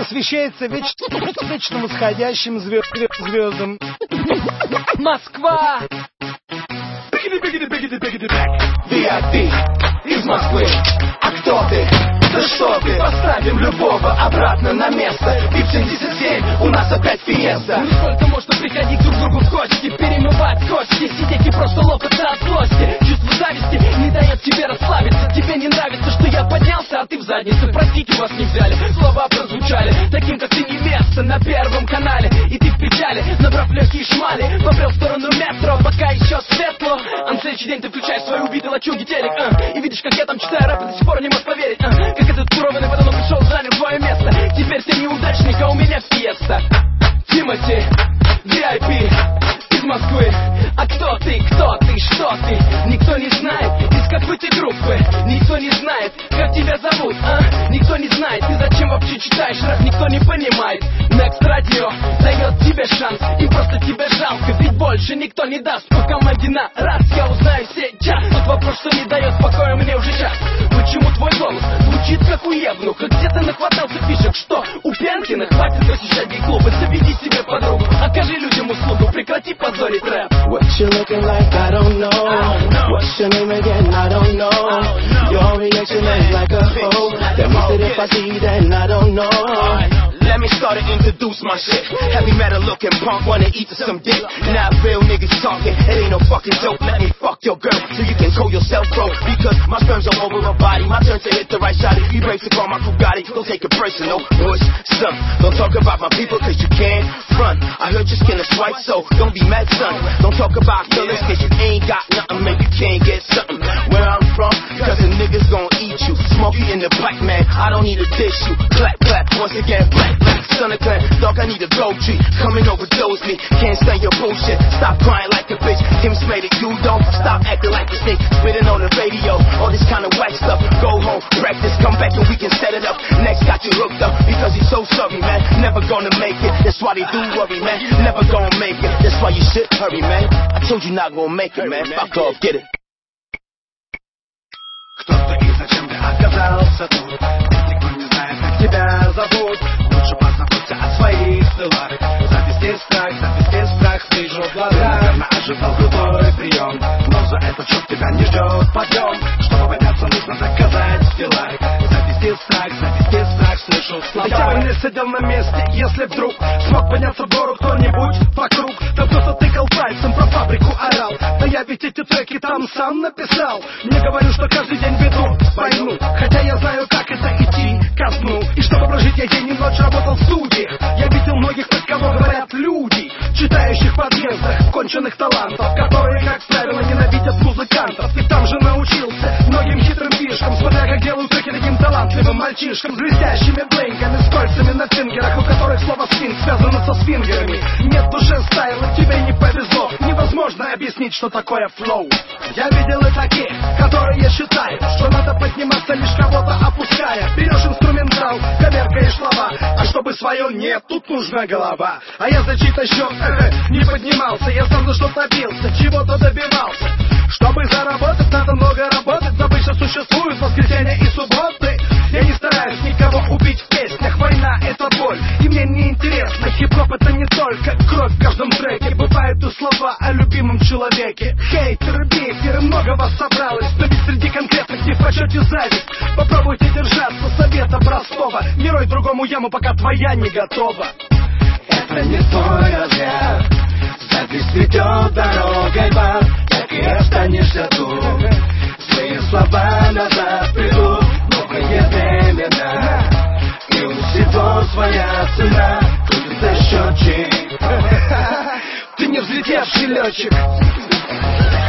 посвящается вечно восходящим звездам. Москва! VIP из Москвы. А кто ты? Да что ты? Поставим любого обратно на место. VIP-77, у нас опять фиеста. Ну сколько можно приходить друг к другу в гости, перемывать кости, сидеть и просто лопаться от злости. Чувство зависти не дает тебе расслабиться. Тебе не нравится, что я поднялся, а ты в задницу. Простите, вас не взяли, слова прозвучали. Таким, как ты, не место на Первом канале. И ты в печали, набрав легкие шмали, побрел в сторону метро, пока еще светло. А на следующий день ты включаешь свою убитый лачуги телек, и видишь, как я там читаю рэп, и до сих пор не можешь поверить, как этот турованный потом пришел, занял твое место. Теперь ты неудачник, а у меня фиеста. Тимати, VIP из Москвы. А кто ты, что ты? Никто не знает, из какой ты группы. Никто не знает, как тебя зовут, Никто не знает, ты зачем вообще читаешь рэп, никто не понимает. Next Radio дает тебе шанс, и просто тебя жалко, ведь больше никто не даст. По команде на раз я узнаю сейчас. Тот вопрос, что не дает покоя мне уже час. Почему твой голос звучит как у Евнуха? Где ты нахватался фишек, что у Пенкина? Хватит посещать гей-клубы, заведи себе подругу. Окажи людям услугу, прекрати позорить рэп. What you looking like, I don't know. What's your name again, I don't know. Your reaction is like a hoe. That means that if I see then I don't know. Let me start to introduce my shit. Heavy metal looking punk, wanna eat some dick. Not real niggas talking, it ain't no fucking joke. Let me fuck your girl so you can call yourself bro. Because my sperm's all over her body. My turn to hit the right shot. He breaks it on my Bugatti. Don't take it personal, push some. Don't talk about my people cause you can't front. I heard your skin is white, so don't be mad, son. Don't talk about killers cause you ain't got nothing. Maybe you can't get something. Where I'm from, cause the niggas gon' eat you. Smokey in the black man, I don't need to dish you. Clap, clap, once again, black. Son of clan, dog, I need a gold tree. Come and overdose me, can't stand your bullshit. Stop crying like a bitch, Tim Smitty, you don't. Stop acting like a snake, spitting on the radio. All this kind of whack stuff, go home, practice, come back and we can set it up. Next got you hooked up, because he's so sorry, man. Never gonna make it, that's why they do worry, man. Never gonna make it, that's why you should hurry, man. I told you not gonna make it, man. Fuck off, get it. Кто-то и зачем ты оказался тут? Никто не знает, как тебя зовут. Лучше позаботься о своих тылах. Завести страх, вижу в глазах. Наверное, ожидал крутой прием, но за это чуть тебя не ждет подъем. Чтобы подняться, нужно доказать в делах. Завести страх, слышу слова. Я бы не сидел на месте, если вдруг смог подняться в гору кто-нибудь вокруг. Да кто-то тыкал пальцем, про фабрику орал. Да я ведь эти треки там сам написал. Не говорю, что каждый день веду войну, хотя я знаю, как это идти ко сну. И чтобы прожить, я день и ночь работал в студиях. Я видел многих, под кого говорят люди, читающих в подъездах конченых талантов, которые, как правило, ненавидят музыкантов. И там же научился многим хитрым фишкам, смотря как делают треки таким талантливым мальчишкам с блестящими блейками, с кольцами на фингерах, у которых слово «свинг» связано со свингерами. Нет в душе стайла, тебе не повезло. Невозможно объяснить, что такое флоу. Я видел и таких, которые считают, что надо подниматься, лишь кого-то опуская. Берешь инструментал, коверкаешь слова, а чтобы свое нет, тут нужна голова. А я за чей-то счет не поднимался, я сам за что-то бился, чего-то добивался. Чтобы заработать, надо много работать, но обычно существуют воскресенья и субботы. Я не стараюсь никого убить в песнях, война — это боль, и мне не интересно. Хип-хоп — это не только кровь в каждом треке, бывают и слова о любимом человеке. Хейтеры, бейтеры, много вас собралось, но ведь среди конкретных не в почете зависть. Попробуйте держаться совета простого, не рой другому яму, пока твоя не готова. Это не твой разряд, зависть ведет дорогой в ад, так и останешься тут. Злые слова назад придут, новые времена, и у всего своя цена, крутится счетчик. Ты не взлетевший летчик.